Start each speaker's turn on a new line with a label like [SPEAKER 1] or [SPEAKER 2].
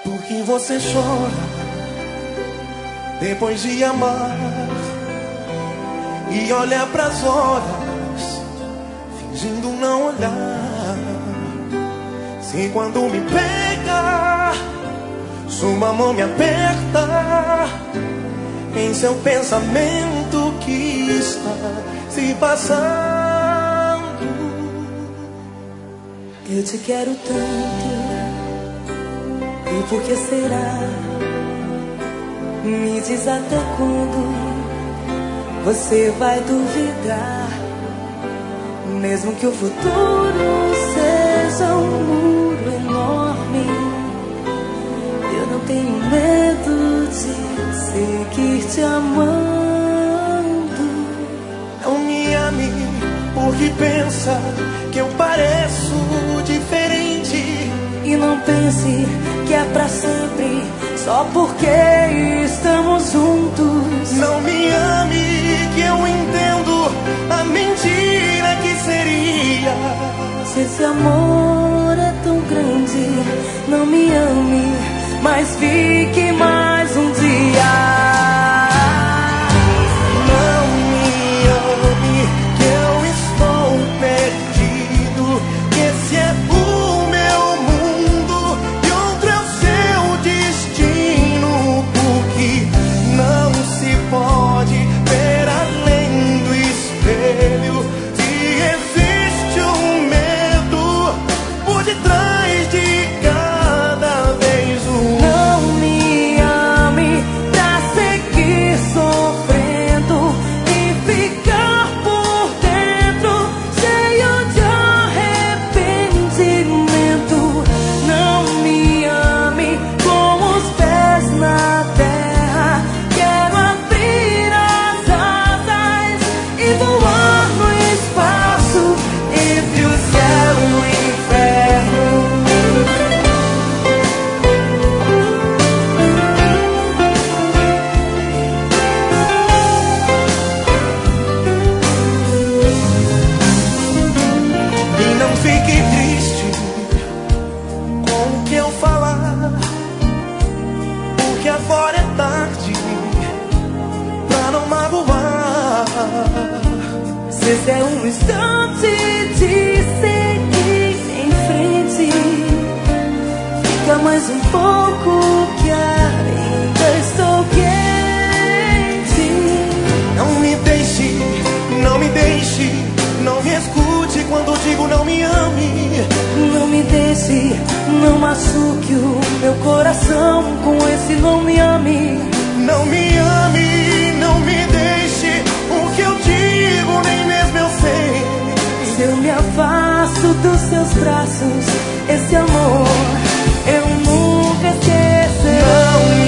[SPEAKER 1] Por que você chora depois de amar e olha pras horas fingindo não olhar? Se quando me pega sua mão me aperta, em seu pensamento que está se passando.
[SPEAKER 2] Eu te quero tanto, e por que será? Me diz até quando você vai duvidar, mesmo que o futuro seja um muro enorme. Eu não tenho medo de seguir te amando.
[SPEAKER 1] Não me ame porque pensa que eu pareço diferente.
[SPEAKER 2] E não pense que é pra sempre, só porque estamos juntos.
[SPEAKER 1] Não me ame que eu entendo a mentira que seria.
[SPEAKER 2] Se esse amor é tão grande, não me ame, mas fique mais um dia.
[SPEAKER 1] Não me ame que eu estou perdido, que esse é o meu mundo e outro é o seu destino. Porque não se pode ver além do espelho. Se existe um medo por detrás de cada vez um.
[SPEAKER 2] Não me ame pra seguir sofrendo e ficar por dentro cheio de arrependimento. Não me ame com os pés na terra. Quero abrir as asas e voar no espaço entre o céu e o inferno.
[SPEAKER 1] E não fique triste com o que eu falar, porque agora é tarde pra não magoar.
[SPEAKER 2] Se esse é um instante de seguir em frente, fica mais um pouco que ainda estou quente.
[SPEAKER 1] Não me deixe, não me deixe, não me escute quando digo não me ame.
[SPEAKER 2] Não me deixe, não machuque o meu coração com esse não me ame.
[SPEAKER 1] Não me ame, não me deixe, o que eu digo nem mesmo eu sei.
[SPEAKER 2] Se eu me afasto dos seus braços, esse amor eu nunca esquecerei.
[SPEAKER 1] Não